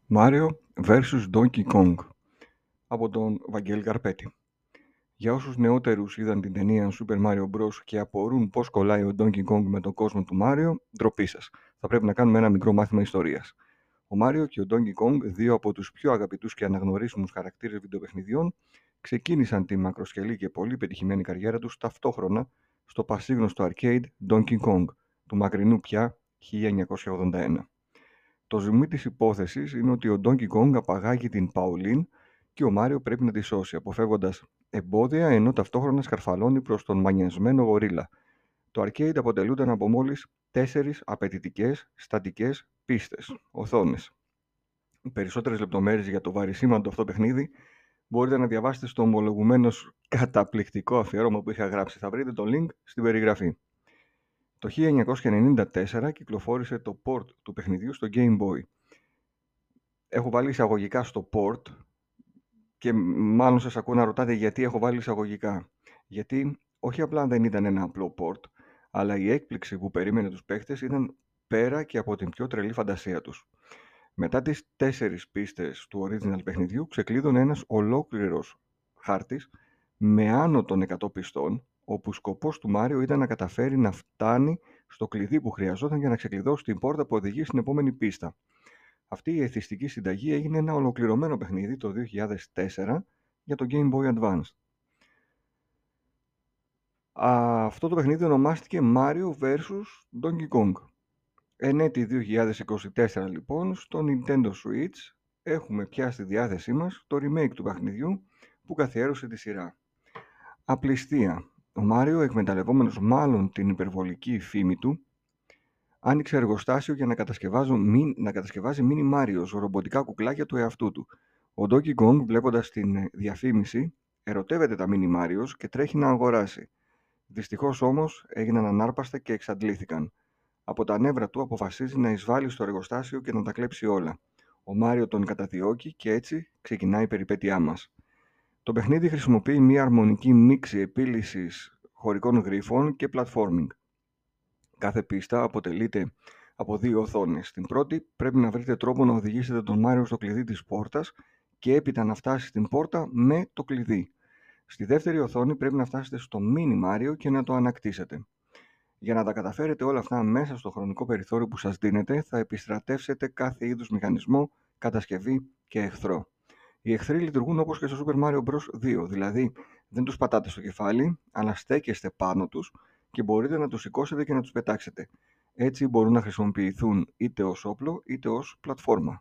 Mario vs Donkey Kong από τον Βαγγέλη Καρπέτη. Για όσους νεότερους είδαν την ταινία Super Mario Bros. Και απορούν πώς κολλάει ο Donkey Kong με τον κόσμο του Mario, ντροπή σας. Θα πρέπει να κάνουμε ένα μικρό μάθημα ιστορίας. Ο Mario και ο Donkey Kong, δύο από τους πιο αγαπητούς και αναγνωρίσιμους χαρακτήρες βιντεοπαιχνιδιών, ξεκίνησαν τη μακροσκελή και πολύ πετυχημένη καριέρα τους ταυτόχρονα στο πασίγνωστο arcade Donkey Kong του μακρινού πια 1981. Το ζουμί της υπόθεσης είναι ότι ο Donkey Kong απαγάγει την Pauline και ο Μάριο πρέπει να τη σώσει, αποφεύγοντας εμπόδια ενώ ταυτόχρονα σκαρφαλώνει προς τον μανιασμένο γορίλα. Το arcade αποτελούνταν από μόλις 4 απαιτητικές στατικές πίστες, οθόνες. Περισσότερες λεπτομέρειες για το βαρισίμαντο αυτό παιχνίδι μπορείτε να διαβάσετε στο ομολογουμένως καταπληκτικό αφιέρωμα που είχα γράψει. Θα βρείτε το link στην περιγραφή. Το 1994 κυκλοφόρησε το port του παιχνιδιού στο Game Boy. Έχω βάλει εισαγωγικά στο port και μάλλον σας ακούω να ρωτάτε γιατί έχω βάλει εισαγωγικά. Γιατί όχι απλά δεν ήταν ένα απλό port, αλλά η έκπληξη που περίμενε τους παίχτες ήταν πέρα και από την πιο τρελή φαντασία τους. Μετά τις 4 πίστες του original παιχνιδιού ξεκλείδωνε ένας ολόκληρος χάρτης με άνω των 100 πιστών, όπου σκοπός του Μάριο ήταν να καταφέρει να φτάνει στο κλειδί που χρειαζόταν για να ξεκλειδώσει την πόρτα που οδηγεί στην επόμενη πίστα. Αυτή η εθιστική συνταγή έγινε ένα ολοκληρωμένο παιχνίδι το 2004 για το Game Boy Advance. Αυτό το παιχνίδι ονομάστηκε Mario vs Donkey Kong. Εν έτη 2024 λοιπόν στο Nintendo Switch έχουμε πια στη διάθεσή μας το remake του παιχνιδιού που καθιέρωσε τη σειρά. Απληστία. Ο Μάριο, εκμεταλλευόμενος μάλλον την υπερβολική φήμη του, άνοιξε εργοστάσιο για να κατασκευάζει mini Marios, ρομποτικά κουκλάκια του εαυτού του. Ο Donkey Kong, βλέποντας την διαφήμιση, ερωτεύεται τα mini Marios και τρέχει να αγοράσει. Δυστυχώς όμως έγιναν ανάρπαστα και εξαντλήθηκαν. Από τα νεύρα του αποφασίζει να εισβάλλει στο εργοστάσιο και να τα κλέψει όλα. Ο Μάριο τον καταδιώκει και έτσι ξεκινάει η περιπέτειά μας. Το παιχνίδι χρησιμοποιεί μια αρμονική μίξη επίλυσης χωρικών γρίφων και platforming. Κάθε πίστα αποτελείται από 2 οθόνες. Στην πρώτη πρέπει να βρείτε τρόπο να οδηγήσετε τον Μάριο στο κλειδί της πόρτας και έπειτα να φτάσει στην πόρτα με το κλειδί. Στη δεύτερη οθόνη πρέπει να φτάσετε στο mini Μάριο και να το ανακτήσετε. Για να τα καταφέρετε όλα αυτά μέσα στο χρονικό περιθώριο που σας δίνεται, θα επιστρατεύσετε κάθε είδους μηχανισμό, κατασκευή και εχθρό. Οι εχθροί λειτουργούν όπως και στο Super Mario Bros. 2, δηλαδή δεν τους πατάτε στο κεφάλι, αλλά στέκεστε πάνω τους και μπορείτε να τους σηκώσετε και να τους πετάξετε. Έτσι μπορούν να χρησιμοποιηθούν είτε ως όπλο είτε ως πλατφόρμα.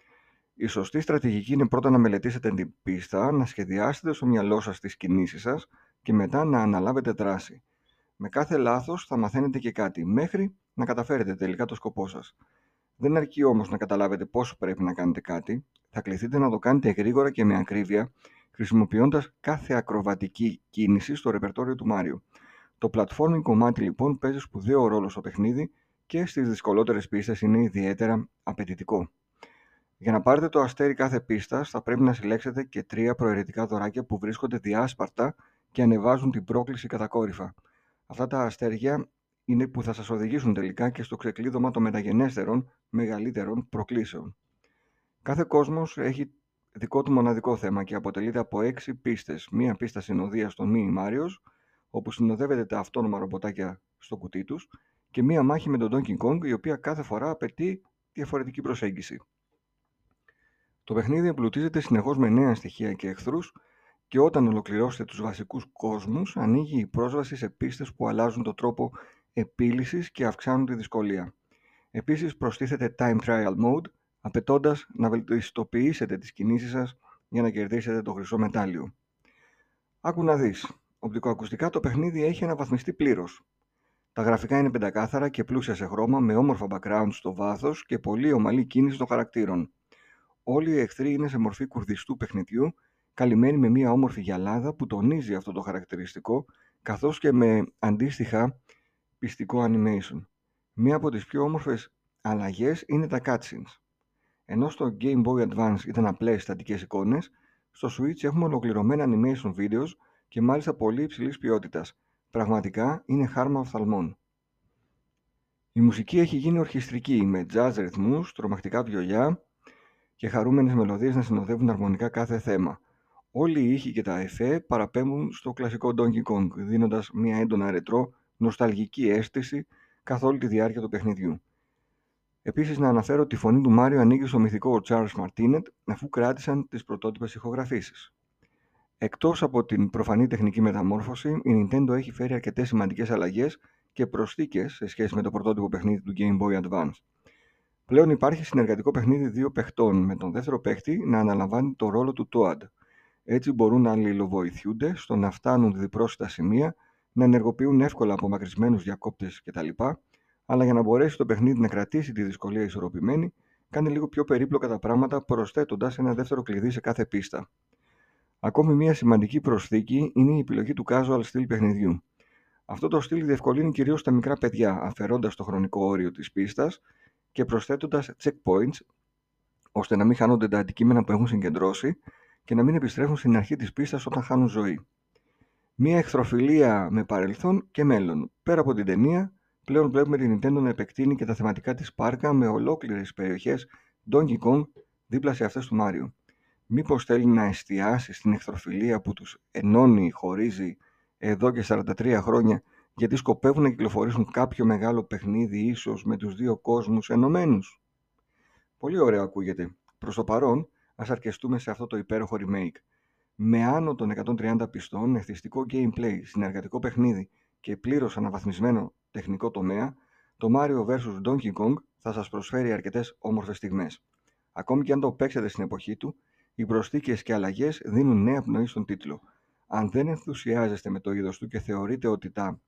Η σωστή στρατηγική είναι πρώτα να μελετήσετε την πίστα, να σχεδιάσετε στο μυαλό σας τις κινήσεις σας και μετά να αναλάβετε δράση. Με κάθε λάθος θα μαθαίνετε και κάτι, μέχρι να καταφέρετε τελικά το σκοπό σας. Δεν αρκεί όμως να καταλάβετε πώς πρέπει να κάνετε κάτι, θα κληθείτε να το κάνετε γρήγορα και με ακρίβεια, χρησιμοποιώντας κάθε ακροβατική κίνηση στο ρεπερτόριο του Μάριο. Το platforming κομμάτι λοιπόν παίζει σπουδαίο ρόλο στο παιχνίδι και στις δυσκολότερες πίστες είναι ιδιαίτερα απαιτητικό. Για να πάρετε το αστέρι κάθε πίστας θα πρέπει να συλλέξετε και 3 προαιρετικά δωράκια που βρίσκονται διάσπαρτα και ανεβάζουν την πρόκληση κατακόρυφα. Αυτά τα αστέρια είναι που θα σας οδηγήσουν τελικά και στο ξεκλείδωμα των μεταγενέστερων, μεγαλύτερων προκλήσεων. Κάθε κόσμος έχει δικό του μοναδικό θέμα και αποτελείται από 6 πίστες. Μία πίστα συνοδείας των Mini Marios, όπου συνοδεύεται τα αυτόνομα ρομποτάκια στο κουτί τους, και μία μάχη με τον Donkey Kong, η οποία κάθε φορά απαιτεί διαφορετική προσέγγιση. Το παιχνίδι εμπλουτίζεται συνεχώς με νέα στοιχεία και εχθρούς και όταν ολοκληρώσετε τους βασικούς κόσμους, ανοίγει η πρόσβαση σε πίστες που αλλάζουν τον τρόπο επίλυσης και αυξάνουν τη δυσκολία. Επίσης προστίθεται Time Trial Mode, απαιτώντας να βελτιστοποιήσετε τις κινήσεις σας για να κερδίσετε το χρυσό μετάλλιο. Άκου να δεις. Οπτικοακουστικά το παιχνίδι έχει αναβαθμιστεί πλήρως. Τα γραφικά είναι πεντακάθαρα και πλούσια σε χρώμα, με όμορφα background στο βάθος και πολύ ομαλή κίνηση των χαρακτήρων. Όλοι οι εχθροί είναι σε μορφή κουρδιστού παιχνιδιού, καλυμμένοι με μια όμορφη γυαλάδα που τονίζει αυτό το χαρακτηριστικό, καθώς και με αντίστοιχα πιστικό animation. Μία από τις πιο όμορφες αλλαγές είναι τα cutscenes. Ενώ στο Game Boy Advance ήταν απλές στατικές εικόνες, στο Switch έχουμε ολοκληρωμένα animation videos και μάλιστα πολύ υψηλής ποιότητας. Πραγματικά είναι χάρμα οφθαλμών. Η μουσική έχει γίνει ορχιστρική, με jazz ρυθμούς, τρομακτικά βιολιά και χαρούμενες μελωδίες να συνοδεύουν αρμονικά κάθε θέμα. Όλοι οι ήχοι και τα εφέ παραπέμπουν στο κλασικό Donkey Kong, δίνοντας μια έντονα ρετρό, νοσταλγική αίσθηση καθ' όλη τη διάρκεια του παιχνιδιού. Επίσης, να αναφέρω ότι η φωνή του Μάριο ανήκει στο μυθικό Charles Martinet, αφού κράτησαν τις πρωτότυπες ηχογραφήσεις. Εκτός από την προφανή τεχνική μεταμόρφωση, η Nintendo έχει φέρει αρκετές σημαντικές αλλαγές και προσθήκες σε σχέση με το πρωτότυπο παιχνίδι του Game Boy Advance. Πλέον υπάρχει συνεργατικό παιχνίδι δύο παιχτών, με τον δεύτερο παίχτη να αναλαμβάνει το ρόλο του Toad. Έτσι μπορούν να αλληλοβοηθούνται στο να φτάνουν διπρόσιτα σημεία, να ενεργοποιούν εύκολα απομακρυσμένους διακόπτες κτλ. Αλλά για να μπορέσει το παιχνίδι να κρατήσει τη δυσκολία ισορροπημένη, κάνει λίγο πιο περίπλοκα τα πράγματα προσθέτοντας ένα δεύτερο κλειδί σε κάθε πίστα. Ακόμη μια σημαντική προσθήκη είναι η επιλογή του casual στυλ παιχνιδιού. Αυτό το στυλ διευκολύνει κυρίως τα μικρά παιδιά, αφαιρώντας το χρονικό όριο της πίστας και προσθέτοντας checkpoints, ώστε να μην χάνονται τα αντικείμενα που έχουν συγκεντρώσει και να μην επιστρέφουν στην αρχή της πίστας όταν χάνουν ζωή. Μια εχθροφιλία με παρελθόν και μέλλον. Πέρα από την ταινία, πλέον βλέπουμε την Nintendo να επεκτείνει και τα θεματικά της πάρκα με ολόκληρες περιοχές Donkey Kong δίπλα σε αυτές του Mario. Μήπως θέλει να εστιάσει στην εχθροφιλία που τους ενώνει, χωρίζει εδώ και 43 χρόνια, γιατί σκοπεύουν να κυκλοφορήσουν κάποιο μεγάλο παιχνίδι ίσως με τους δύο κόσμους ενωμένους? Πολύ ωραίο ακούγεται. Προς το παρόν, ας αρκεστούμε σε αυτό το υπέροχο remake. Με άνω των 130 πιστών, εθιστικό gameplay, συνεργατικό παιχνίδι και πλήρως αναβαθμισμένο τεχνικό τομέα, το Mario vs Donkey Kong θα σας προσφέρει αρκετές όμορφες στιγμές. Ακόμη και αν το παίξετε στην εποχή του, οι προσθήκες και αλλαγές δίνουν νέα πνοή στον τίτλο. Αν δεν ενθουσιάζεστε με το είδος του και θεωρείτε ότι τα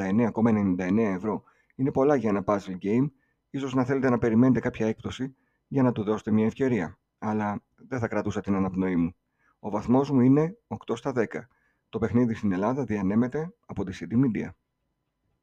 49,99 ευρώ είναι πολλά για ένα puzzle game, ίσως να θέλετε να περιμένετε κάποια έκπτωση για να του δώσετε μια ευκαιρία. Αλλά δεν θα κρατούσα την αναπνοή μου. Ο βαθμός μου είναι 8 στα 10. Το παιχνίδι στην Ελλάδα διανέμεται από τη CD Media.